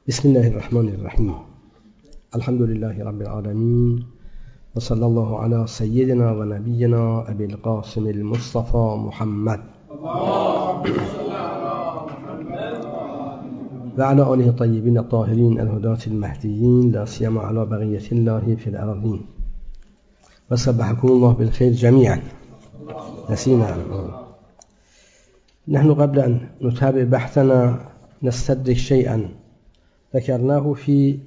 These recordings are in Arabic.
بسم الله الرحمن الرحيم. الحمد لله رب العالمين، وصلى الله على سيدنا ونبينا أبي القاسم المصطفى محمد وعلى آله الطيبين الطاهرين الهداة المهديين، لا سيما على بقية الله في الأرضين. وسبحكم الله بالخير جميعا. نسينا نحن قبل أن نتابع بحثنا نستدرك شيئا ذكرناه في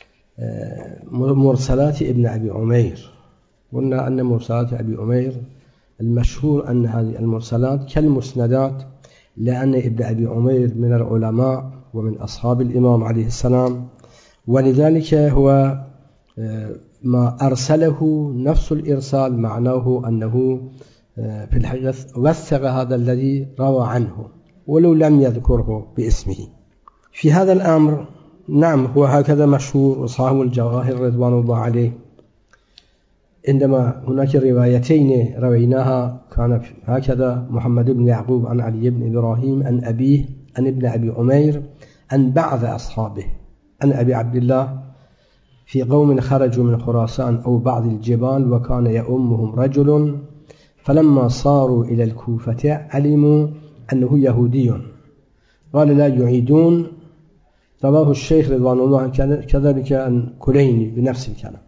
مرسلات ابن أبي عمير. قلنا أن مرسلات أبي عمير المشهور أن هذه المرسلات كالمسندات، لأن ابن أبي عمير من العلماء ومن أصحاب الإمام عليه السلام، ولذلك هو ما أرسله نفس الإرسال معناه أنه في الحقيقة وثق هذا الذي روى عنه ولو لم يذكره باسمه. في هذا الأمر نعم هو هكذا مشهور. أصحاب الجواهر رضوان الله عليه عندما هناك روايتين رويناها كان هكذا: محمد بن يعقوب عن علي بن إبراهيم عن أبيه عن ابن أبي عمير عن بعض أصحابه عن أبي عبد الله في قوم خرجوا من خراسان أو بعض الجبال وكان يؤمهم رجل، فلما صاروا إلى الكوفة علموا أنه يهودي، قال لا يعيدون. رواه الشيخ رضوان الله كذلك عن كليني بنفس الكلام.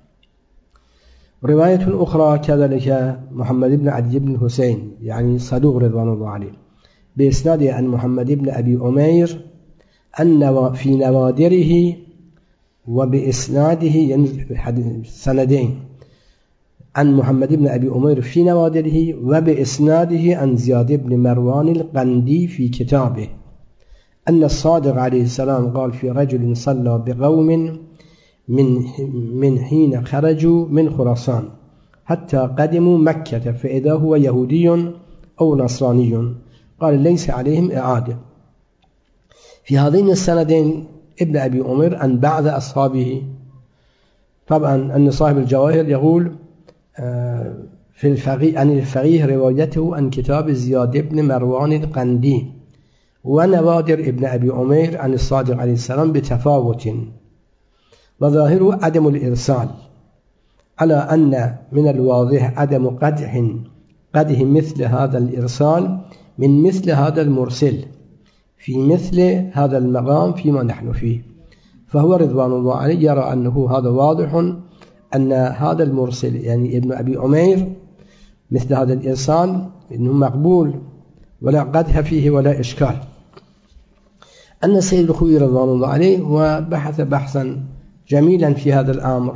رواية أخرى كذلك محمد بن علي بن حسين يعني صدوق رضوان الله عليه بإسناده عن محمد بن أبي عمير أن في نوادره وبإسناده يعني سندين عن محمد بن أبي عمير في نوادره وبإسناده عن زياد بن مروان القندي في كتابه أن الصادق عليه السلام قال في رجل صلى بقوم من حين خرجوا من خراسان حتى قدموا مكة فإذا هو يهودي أو نصراني، قال ليس عليهم إعادة. في هذين السندين ابن أبي عمير عن بعض أصحابه. طبعا أن صاحب الجواهر يقول في الفقيه عن الفقيه روايته عن كتاب زياد بن مروان القندي، ونوادر ابن أبي عمير عن الصادق عليه السلام بتفاوت، وظاهره عدم الإرسال، على أن من الواضح عدم قدح مثل هذا الإرسال من مثل هذا المرسل في مثل هذا المقام فيما نحن فيه. فهو رضوان الله عليه يرى أنه هذا واضح أن هذا المرسل يعني ابن أبي عمير مثل هذا الإرسال إنه مقبول ولا قدح فيه ولا إشكال. أن السيد الخوئي رضوان الله عليه وبحث بحثا جميلا في هذا الأمر،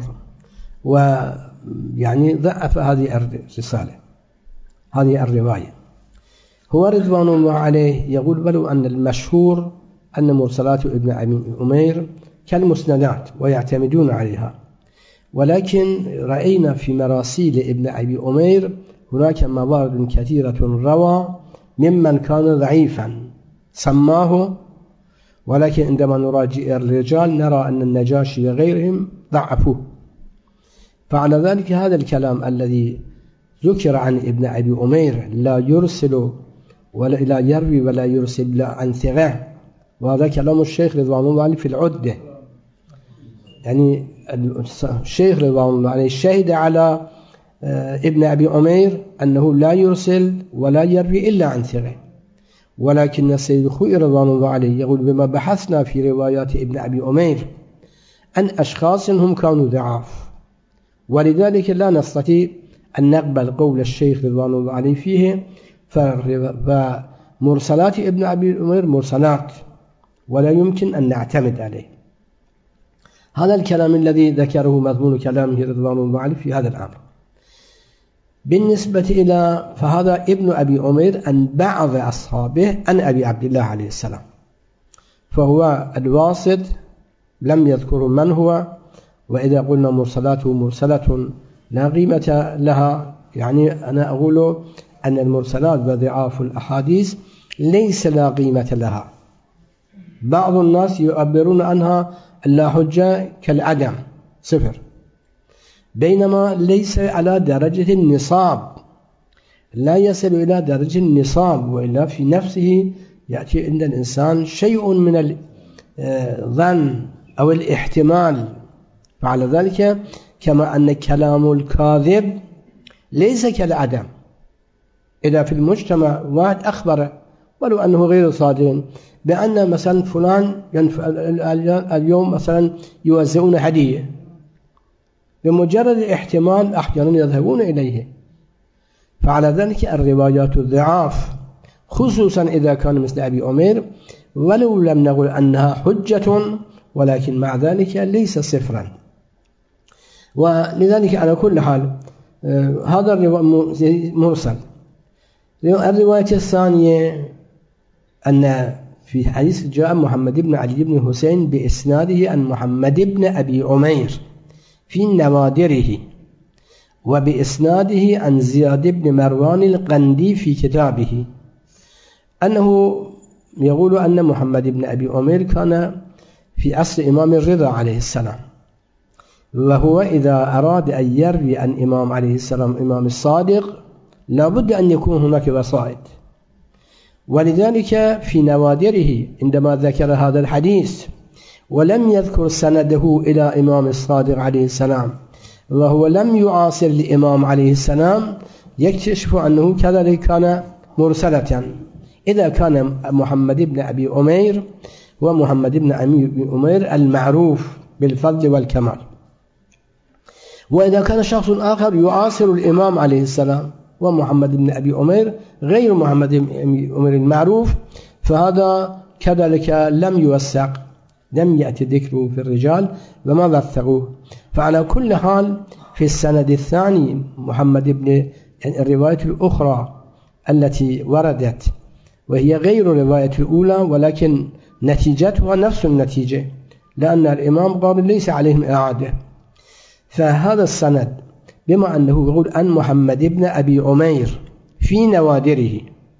ويعني ضعف هذه الرسالة هذه الرواية. هو رضوان الله عليه يقول ولو أن المشهور أن مرسلات ابن أبي عمير كالمسندات ويعتمدون عليها، ولكن رأينا في مراسيل ابن أبي عمير هناك موارد كثيرة روى ممن كان ضعيفا سماه، ولكن عندما نراجع الرجال نرى أن النجاشي وغيرهم ضعفوه. فعلى ذلك هذا الكلام الذي ذكر عن ابن أبي عمير لا يرسل ولا لا يروي ولا يرسل عن ثقة، وهذا كلام الشيخ رضوان الله عليه في العدة. يعني الشيخ رضوان الله عليه شهد على ابن أبي عمير أنه لا يرسل ولا يروي إلا عن ثقة، ولكن السيد الخوئي رضوان الله عليه يقول بما بحثنا في روايات ابن أبي عمير عن أشخاص هم كانوا ضعاف، ولذلك لا نستطيع أن نقبل قول الشيخ رضوان الله عليه فيه. فمرسلات ابن أبي عمير مرسلات ولا يمكن أن نعتمد عليه. هذا الكلام الذي ذكره مضمون كلامه رضوان الله عليه في هذا الأمر. بالنسبة إلى فهذا ابن أبي عمير عن بعض أصحابه عن أبي عبد الله عليه السلام، فهو الواسط لم يذكر من هو. وإذا قلنا مرسلاته مرسلة لا قيمة لها، يعني أنا أقول أن المرسلات وضعاف الأحاديث ليس لا قيمة لها. بعض الناس يعبرون عنها لا حجة كالعدم صفر، بينما ليس على درجة النصاب، لا يصل إلى درجة النصاب، وإلا في نفسه يأتي عند الإنسان شيء من الظن أو الاحتمال. فعلى ذلك كما أن كلام الكاذب ليس كالعدم، إذا في المجتمع واحد أخبر ولو أنه غير صادق بأن مثلا فلان اليوم مثلا يوزعون هدية، بمجرد الاحتمال أحيانا يذهبون إليه. فعلى ذلك الروايات الضعاف خصوصا إذا كان مثل أبي أمير ولو لم نقل أنها حجة، ولكن مع ذلك ليس صفرا. ولذلك على كل حال هذا مرسل. الرواية الثانية أن في حديث جاء محمد بن علي بن حسين بإسناده عن محمد بن أبي أمير في نوادره، وبإسناده عن زياد بن مروان القندي في كتابه، أنه يقول أن محمد بن أبي أمير كان في عصر إمام الرضا عليه السلام، وهو إذا أراد أن يروي عن إمام عليه السلام إمام الصادق لابد أن يكون هناك وسائط. ولذلك في نوادره عندما ذكر هذا الحديث ولم يذكر سنده إلى إمام الصادق عليه السلام وهو لم يعاصر لإمام عليه السلام، يكتشف أنه كذلك كان مرسلة. إذا كان محمد بن أبي أمير ومحمد بن أبي أمير المعروف بالفضل والكمال، وإذا كان شخص آخر يعاصر الإمام عليه السلام ومحمد بن أبي أمير غير محمد بن أبي أمير المعروف، فهذا كذلك لم يوثق، لم يأتي ذكره في الرجال وما وثقوه. فعلى كل حال في السند الثاني محمد بن الرواية الأخرى التي وردت وهي غير الرواية الأولى، ولكن نتيجتها نفس النتيجة، لأن الإمام قال ليس عليهم إعادة. فهذا السند بما أنه يقول عن محمد بن أبي أمير في نوادره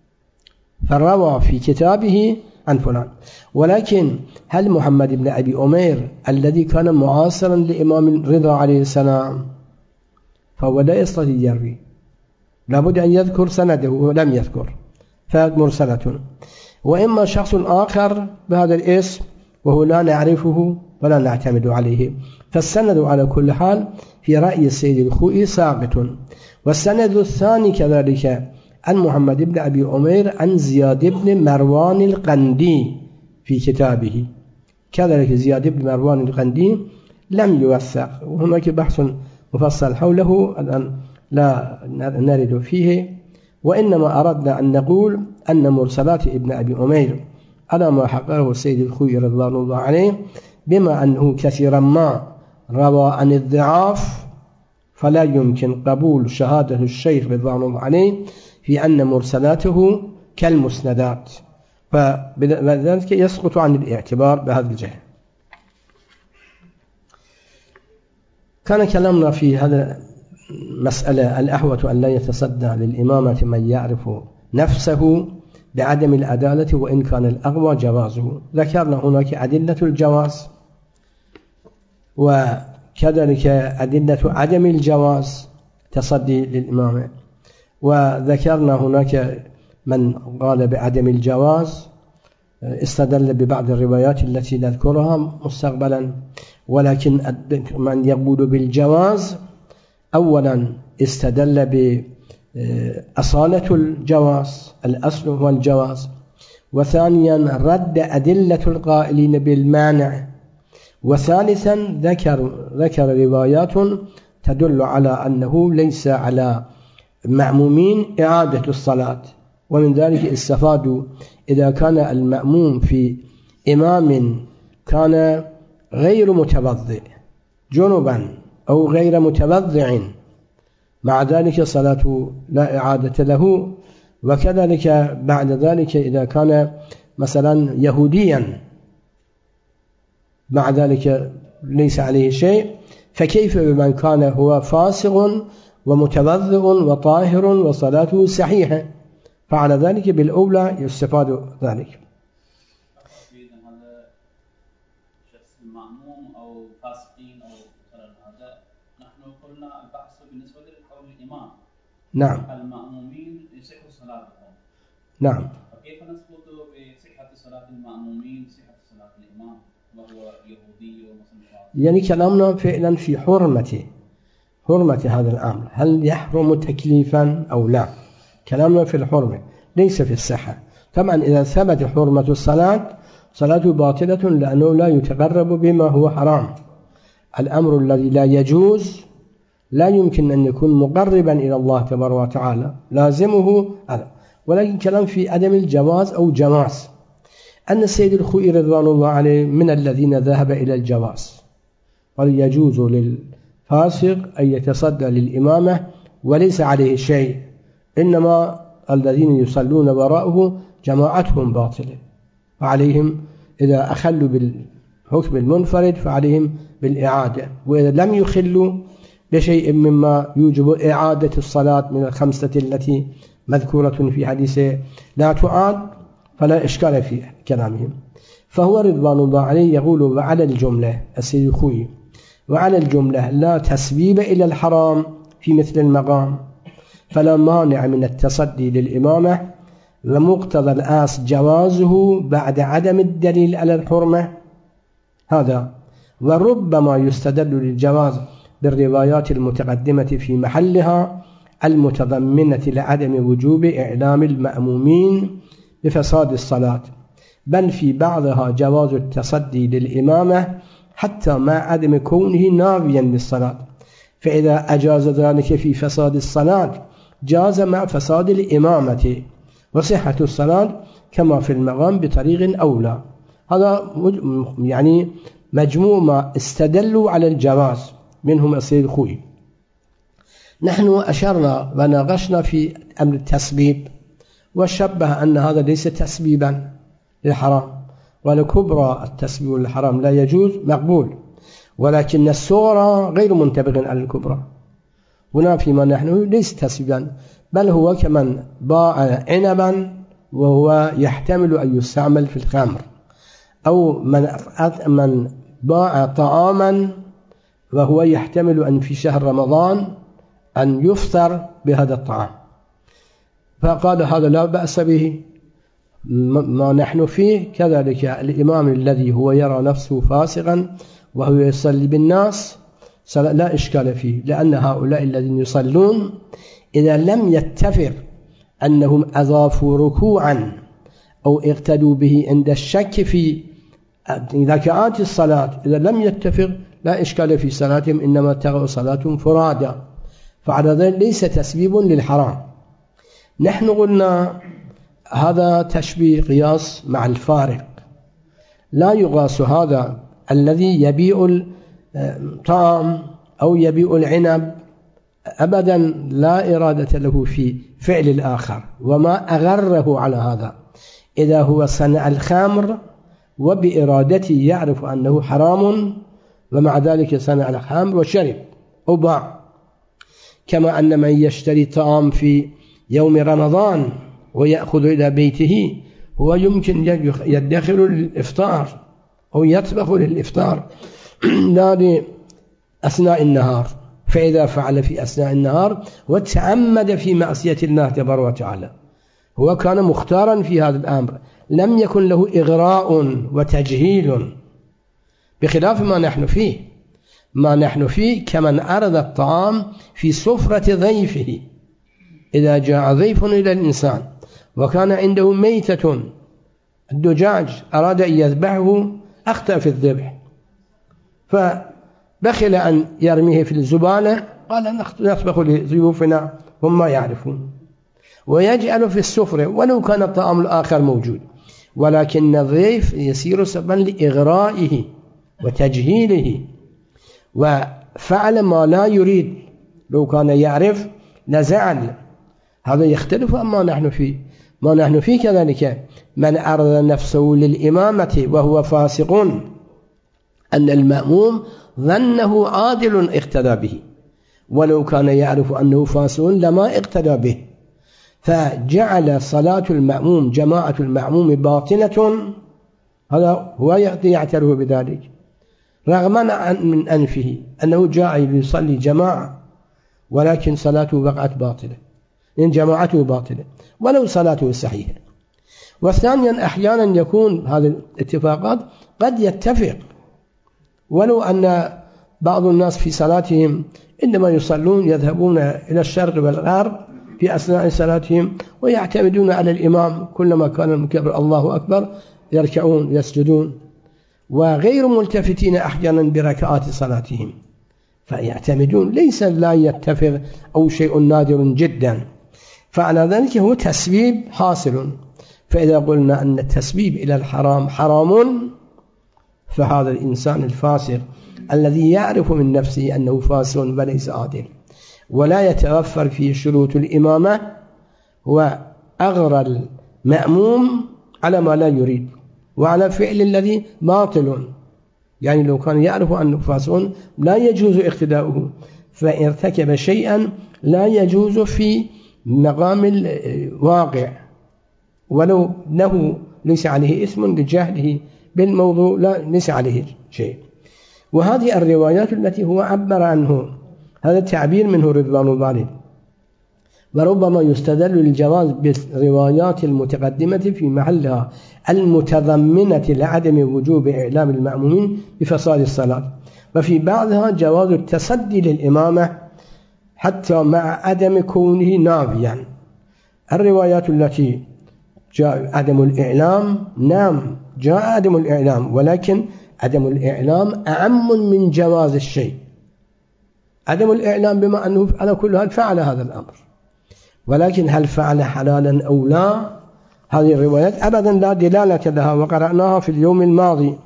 فروى في كتابه عن فلان، ولكن هل محمد بن أبي أمير الذي كان معاصرا لإمام الرضا عليه السلام فهو لا يستطيع يروي، لابد أن يذكر سنده ولم يذكر، فمرسلة. وإما شخص آخر بهذا الاسم وهو لا نعرفه ولا نعتمد عليه، فالسند على كل حال في رأي السيد الخوئي ساقط. والسند الثاني كذلك عن محمد بن أبي أمير عن زياد بن مروان القندي في كتابه، كذلك زياد بن مروان القندي لم يوثق، وهناك بحث مفصل حوله الآن لا نرد فيه، وإنما أردنا أن نقول أن مرسلات ابن أبي أمير على ما حققه السيد الخوئي رضوان الله عليه، بما أنه كثيرا ما روى عن الضعاف فلا يمكن قبول شهادة الشيخ رضوان الله عليه في أن مرسلاته كالمسندات، فبذلك يسقط عن الاعتبار بهذا الجهة. كان كلامنا في هذا المسألة الأحوة أن لا يتصدى للإمامة من يعرف نفسه بعدم العدالة وإن كان الأقوى جوازه. ذكرنا هناك أدلة الجواز وكذلك أدلة عدم الجواز تصدي للإمامة، وذكرنا هناك من قال بعدم الجواز استدل ببعض الروايات التي نذكرها مستقبلا، ولكن من يقول بالجواز أولا استدل بأصالة الجواز، الأصل هو الجواز، وثانيا رد أدلة القائلين بالمانع، وثالثا ذكر روايات تدل على أنه ليس على مأمومين إعادة الصلاة. ومن ذلك استفادوا إذا كان المأموم في إمام كان غير متوضئ جنبا أو غير متوضع مع ذلك صلاته لا إعادة له، وكذلك بعد ذلك إذا كان مثلا يهوديا مع ذلك ليس عليه شيء، فكيف بمن كان هو فاسق ومتوضئ وطاهر وصلاته صحيحة؟ فعلى ذلك بالأولى يستفاد ذلك. المأموم أو فاسقين أو هذا نحن قلنا البحث بالنسبة لقول الإمام. نعم. المأمومين يصح صلاتهم. نعم. فكيف نثبت بصحة صلاة المأمومين صحة صلاة الإمام؟ وهو يهودي ومسلم؟ يعني كلامنا فعلا في حرمة هذا الأمر، هل يحرم تكليفا أو لا؟ كلامنا في الحرمة ليس في الصحة. طبعا إذا ثبت حرمة الصلاة صلاته باطلة لأنه لا يتقرب بما هو حرام. الأمر الذي لا يجوز لا يمكن أن يكون مقربا إلى الله تبارك وتعالى، لازمه هذا. ولكن كلام في عدم الجواز أو جواز، أن السيد الخوئي رضوان الله عليه من الذين ذهب إلى الجواز، قال يجوز للفاسق أن يتصدى للإمامة وليس عليه شيء، إنما الذين يصلون وراءه جماعتهم باطلة، فعليهم إذا أخلوا بالحكم المنفرد فعليهم بالإعادة، وإذا لم يخلوا بشيء مما يوجب إعادة الصلاة من الخمسة التي مذكورة في حديث لا تعاد فلا إشكال في كلامهم. فهو رضوان الله عليه يقول وعلى الجملة السيد الخوئي وعلى الجملة لا تسبيب إلى الحرام في مثل المقام، فلا مانع من التصدي للإمامة، ومقتضى الآس جوازه بعد عدم الدليل على الحرمة هذا. وربما يستدل للجواز بالروايات المتقدمة في محلها المتضمنة لعدم وجوب إعلام المأمومين بفساد الصلاة، بل في بعضها جواز التصدي للإمامة حتى مع عدم كونه ناويا للصلاة، فإذا أجاز ذلك في فساد الصلاة جاز مع فساد الإمامة وصحة الصلاة كما في المقام بطريق أولى. هذا يعني مجموع ما استدلوا على الجواز منهم السيد الخوئي. نحن أشرنا وناقشنا في أمر التسبيب، وشبه أن هذا ليس تسبيبا للحرام، ولكبرى التسبيب للحرام لا يجوز مقبول، ولكن الصغرى غير منطبق على الكبرى. هنا فيما نحن ليس تسبيبا، بل هو كمن باع عنبا وهو يحتمل أن يستعمل في الخمر، أو من باع طعاما وهو يحتمل أن في شهر رمضان أن يفطر بهذا الطعام، فقال هذا لا بأس به. ما نحن فيه كذلك الإمام الذي هو يرى نفسه فاسقا وهو يصلي بالناس لا إشكال فيه، لأن هؤلاء الذين يصلون إذا لم يتفق أنهم أضافوا ركوعا أو اقتدوا به عند الشك في ذكاءات الصلاة، إذا لم يتفق لا إشكال في صلاتهم، إنما تغوا صلاتهم فرادا، فعلى ذلك ليس تسبيب للحرام. نحن قلنا هذا تشبيه قياس مع الفارق، لا يقاس هذا الذي يبيع الطعام أو يبيع العنب أبدا لا إرادة له في فعل الآخر، وما أغره على هذا إذا هو صنع الخمر وبإرادته يعرف أنه حرام ومع ذلك صنع الخمر وشرب أو باع، كما أن من يشتري طعام في يوم رمضان ويأخذ إلى بيته هو يمكن يدخل للإفطار أو يطبخ للإفطار لا أثناء النهار، فإذا فعل في أثناء النهار وتعمد في معصية الله تبارك وتعالى هو كان مختارا في هذا الأمر، لم يكن له إغراء وتجهيل، بخلاف ما نحن فيه. ما نحن فيه كمن أرد الطعام في سفرة ضيفه، إذا جاء ضيف إلى الإنسان وكان عنده ميتة الدجاج أراد أن يذبحه أخطأ في الذبح فبخل أن يرميه في الزبالة، قال نطبخ لضيوفنا هم ما يعرفون، ويجعل في السفرة ولو كان الطعام الآخر موجود، ولكن الضيف يصير سببا لإغرائه وتجهيله وفعل ما لا يريد، لو كان يعرف لزعل. هذا يختلف عما نحن فيه. ما نحن فيه كذلك من عرض نفسه للإمامة وهو فاسق أن المأموم ظنه عادل اقتدى به، ولو كان يعرف أنه فاسق لما اقتدى به، فجعل صلاة المأموم جماعة المأموم باطلة، هذا هو يعترف بذلك رغما من أنفه أنه جاء يصلي جماعة، ولكن صلاته وقعت باطلة، إن جماعته باطلة ولو صلاته صحيحة. وثانيا أحيانا يكون هذه الاتفاقات قد يتفق، ولو أن بعض الناس في صلاتهم عندما يصلون يذهبون إلى الشرق والغرب في أثناء صلاتهم ويعتمدون على الإمام، كلما كان المكبر الله أكبر يركعون يسجدون، وغير ملتفتين أحيانا بركعات صلاتهم، فيعتمدون، ليس لا يتفق أو شيء نادر جدا، فعلى ذلك هو تسبيب حاصل. فإذا قلنا أن التسبيب إلى الحرام حرام، فهذا الإنسان الفاسق الذي يعرف من نفسه أنه فاسق وليس عادل ولا يتوفر فيه شروط الإمامة، هو أغرى المأموم على ما لا يريد وعلى فعل الذي باطل. يعني لو كان يعرف أنه فاسق لا يجوز اقتداؤه، فارتكب شيئا لا يجوز في مقام الواقع، ولو له ليس عليه اسم لجهله بالموضوع، لا ليس عليه شيء. وهذه الروايات التي هو عبر عنه، هذا التعبير منه رضوان الله عليه. وربما يستدل للجواز بالروايات المتقدمة في محلها المتضمنة لعدم وجوب إعلام المأمومين بفساد الصلاة، وفي بعضها جواز التصدي للإمامة حتى مع عدم كونه نافيا. الروايات التي جاء عدم الإعلام، نعم جاء عدم الإعلام، ولكن عدم الإعلام أعم من جواز الشيء. عدم الإعلام بما أنه على كل حال فعل هذا الأمر، ولكن هل فعل حلالا أو لا، هذه الروايات أبدا لا دلالة لها، وقرأناها في اليوم الماضي.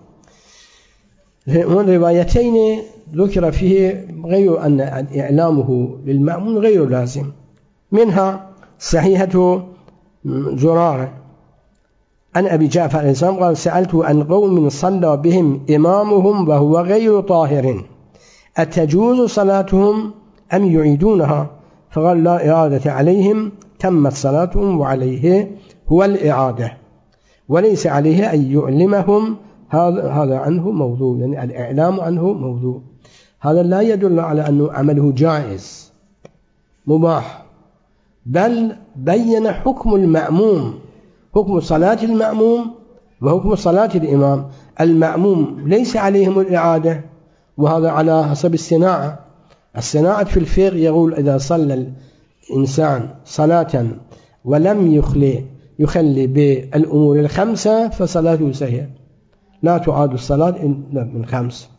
من روايتين ذكر فيه غير أن إعلامه للمأمون غير لازم، منها صحيحة زرارة عن أبي جعفر الإنسان قال: سألت عن قوم صلى بهم إمامهم وهو غير طاهر أتجوز صلاتهم أم يعيدونها؟ فقال: لا إعادة عليهم، تمت صلاتهم وعليه هو الإعادة، وليس عليه أن يعلمهم. هذا عنه موضوع، يعني الإعلام عنه موضوع. هذا لا يدل على أنه عمله جائز مباح، بل بين حكم المأموم، حكم صلاة المأموم وحكم صلاة الإمام. المأموم ليس عليهم الإعادة، وهذا على حسب الصناعة. الصناعة في الفقه يقول: إذا صلى الإنسان صلاة ولم يخلي بالأمور الخمسة فصلاته سيئة، لا تعاد الصلاة من 5: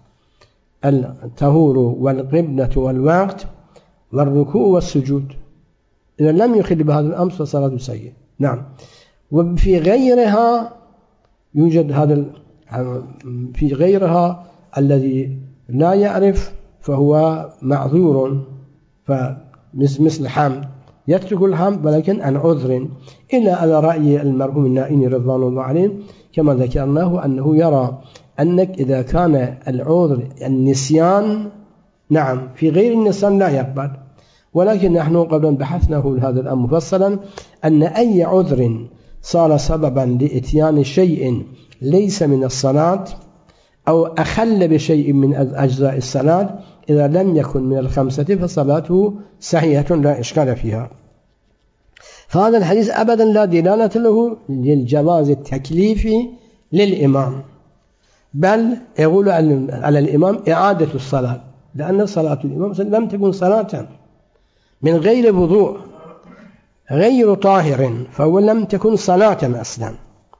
الطهور والقبلة والوقت والركوع والسجود. إذا لم يخل بهذا الأمر فصلاته سيئة. نعم. وفي غيرها يوجد هذا، في غيرها الذي لا يعرف فهو معذور، فمثل الحمد يترك الحمد ولكن عن عذر، إلا على رأي المرحوم النائين رضوان الله عليه كما ذكرناه، أنه يرى أنك إذا كان العذر النسيان، نعم، في غير النسيان لا يقبل. ولكن نحن قبل بحثناه هذا الأمر مفصلا، أن أي عذر صار سببا لإتيان شيء ليس من الصلاة أو أخل بشيء من أجزاء الصلاة، إذا لم يكن من الخمسة فصلاته صحيحة لا إشكال فيها. فهذا الحديث أبدا لا دلالة له للجواز التكليفي للإمام، بل يقول على الإمام إعادة الصلاة، لأن صلاة الإمام لم تكن صلاة من غير وضوء غير طاهر، فهو لم تكن صلاة أصلا.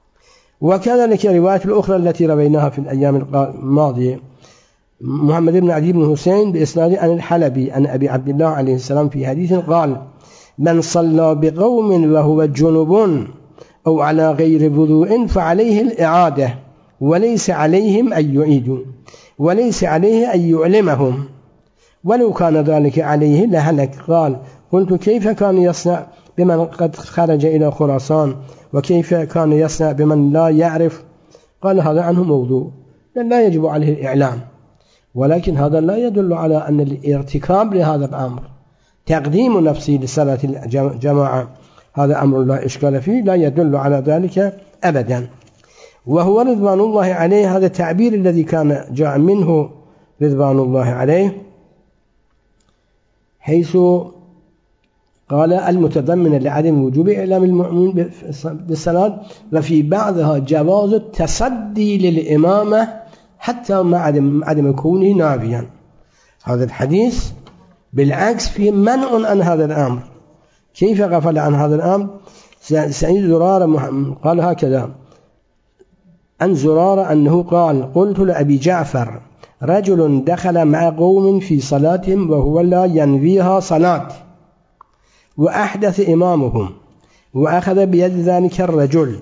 وكذلك رواية الأخرى التي رويناها في الأيام الماضية، محمد بن عدي بن حسين بإسناد عن الحلبي عن أبي عبد الله عليه السلام في حديث قال: من صلى بقوم وهو جنب أو على غير وضوء فعليه الإعادة، وليس عليهم أن يعيدوا، وليس عليه أن يعلمهم، ولو كان ذلك عليه لهلك. قال: قلت: كيف كان يصنع بمن قد خرج إلى خراسان، وكيف كان يصنع بمن لا يعرف؟ قال: هذا عنه موضوع، لا يجب عليه الإعلام، ولكن هذا لا يدل على أن الارتكاب لهذا الأمر، تقديم نفسه لصلاة الجماعة، هذا أمر لا إشكال فيه، لا يدل على ذلك أبدا. وهو رضوان الله عليه هذا التعبير الذي كان جاء منه رضوان الله عليه، حيث قال المتضمن لعدم وجوب إعلام المأموم بالصلاة، وفي بعضها جواز التصدي للإمامة حتى مع عدم كونه نافيا. هذا الحديث بالعكس فيه منع عن هذا الأمر. كيف غفل عن هذا الأمر؟ سعيد زرارة قال هكذا عن زرارة أنه قال: قلت لأبي جعفر: رجل دخل مع قوم في صلاتهم وهو لا ينويها صلاة، وأحدث إمامهم، وأخذ بيد ذلك الرجل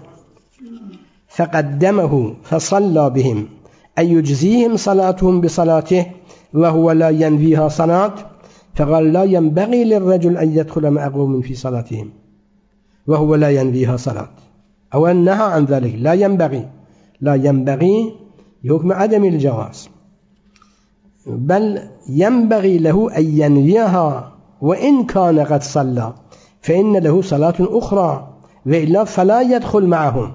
فقدمه فصلى بهم، أن يجزيهم صلاتهم بصلاته وهو لا ينويها صلاة؟ فقال: لا ينبغي للرجل أن يدخل مع قوم في صلاتهم وهو لا ينويها صلاة، أو نهى عن ذلك. لا ينبغي يحكم عدم الجواز، بل ينبغي له أن ينويها وإن كان قد صلى، فإن له صلاة أخرى، وإلا فلا يدخل معهم،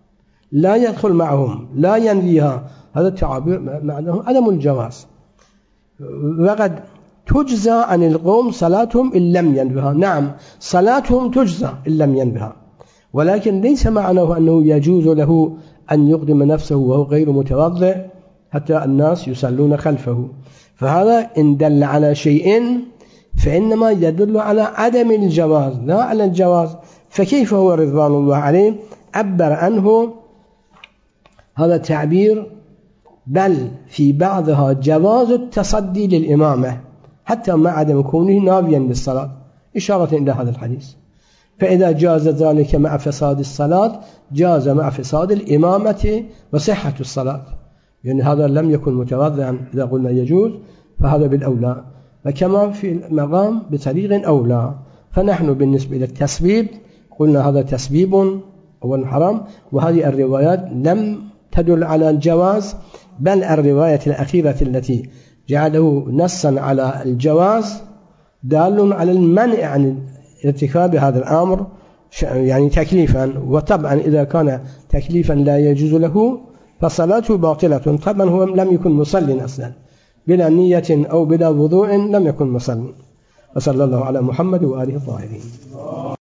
لا ينويها. هذا التعبير معناه عدم الجواز. وقد تجزى عن القوم صلاتهم إن لم ينويها. نعم، صلاتهم تجزى إن لم ينويها، ولكن ليس معناه أنه يجوز له أن يقدم نفسه وهو غير متوضئ حتى الناس يصلون خلفه. فهذا إن دل على شيء فإنما يدل على عدم الجواز لا على الجواز. فكيف هو رضوان الله عليه عبر عنه هذا التعبير: بل في بعضها جواز التصدي للإمامة حتى مع عدم كونه ناويا للصلاة، إشارة إلى هذا الحديث. فإذا جاز ذلك مع فساد الصلاة جاز مع فساد الإمامة وصحة الصلاة، يعني هذا لم يكن متوضئا إذا قلنا يجوز، فهذا بالأولى، وكما في المقام بطريق أولى. فنحن بالنسبة إلى التسبيب قلنا هذا تسبيب أو حرام، وهذه الروايات لم تدل على الجواز، بل الرواية الأخيرة التي جعله نصا على الجواز دال على المنع عن ارتكاب هذا الأمر، يعني تكليفا. وطبعا إذا كان تكليفا لا يجوز له فصلاته باطلة. طبعا هو لم يكن مصلٍ أصلا، بلا نية أو بلا وضوء لم يكن مصلٍ. وصلى الله على محمد وآله الطاهرين.